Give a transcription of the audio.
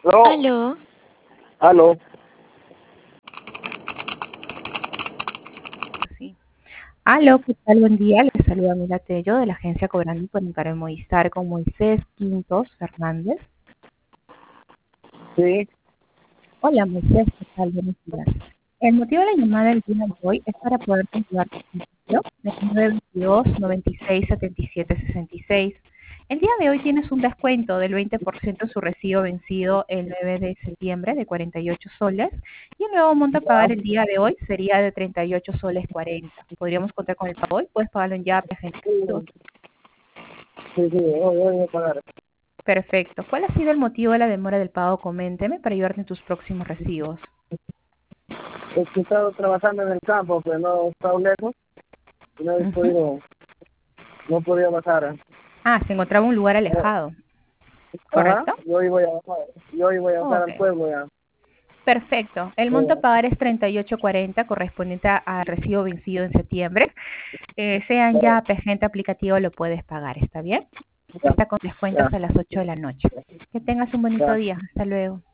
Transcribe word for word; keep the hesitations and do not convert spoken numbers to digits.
No, Aló, aló. sí. Aló, ¿qué tal? Buen día. Les saluda Mila Tello de la agencia Cobrando por Encargo de Movistar con Moisés Quintos Fernández. Sí, Hola, Moisés, ¿qué tal? Buenos días. El motivo de la llamada del día de hoy es para poder comprobar tu servicio de nueve veintidós, noventa y seis, setenta y siete, sesenta y seis. El día de hoy tienes un descuento del veinte por ciento en su recibo vencido el nueve de septiembre de cuarenta y ocho soles y el nuevo monto a ya. pagar el día de hoy sería de treinta y ocho soles cuarenta. ¿Podríamos contar con el pago hoy? Puedes pagarlo en llave, agente. Sí, sí, sí, hoy voy a pagar. Perfecto. ¿Cuál ha sido el motivo de la demora del pago? Coménteme para ayudarte en tus próximos recibos. Es que he estado trabajando en el campo, pero no he estado lejos y no he Ujú. podido, no podía bajar. Ah, se encontraba en un lugar alejado, Ajá, ¿correcto? y hoy voy a bajar, y hoy voy a bajar Ok. al pueblo ya. Perfecto. El monto a Eh, pagar es treinta y ocho cuarenta correspondiente a- al recibo vencido en septiembre. Eh, sean ya, ya agente aplicativo lo puedes pagar, ¿está bien? ya, Está con descuento ya, hasta las ocho de la noche. Que tengas un bonito ya. día. Hasta luego.